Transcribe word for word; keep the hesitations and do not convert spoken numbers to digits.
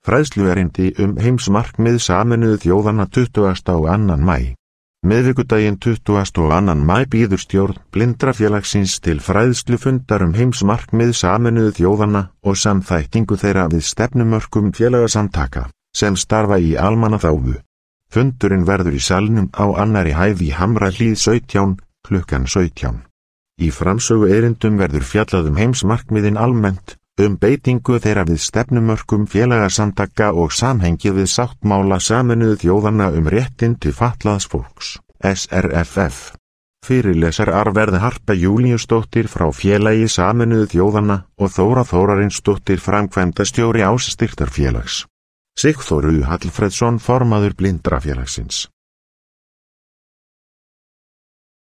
Fræðsluerindi um heimsmarkmið Sameinuðu þjóðanna tuttugasta og annan maí. Miðvikudaginn tuttugasta og annan maí býður stjórn Blindrafélagsins til fræðslufundar um heimsmarkmið Sameinuðu þjóðanna og samþættingu þeirra við stefnumörkum félagasamtaka, sem starfa í almannaþágu. Fundurinn verður í salnum á annarri hæð í Hamrahlíð sautján, klukkan sautján. Í framsögu erindum verður fjallað um heimsmarkmiðin almennt, um beitingu þeirra við stefnumörkum félagasamtaka og samhengið við sáttmála Sameinuðu þjóðanna um réttindi fatlaðs fólks, S R F F. Fyrirlesarar verða Harpa Júlíusdóttir frá Félagi Sameinuðu þjóðanna og Þóra Þórarinsdóttir framkvæmdastjóri Ásstyrktarfélags. Sigþór U. Hallfreðsson formaður Blindrafélagsins.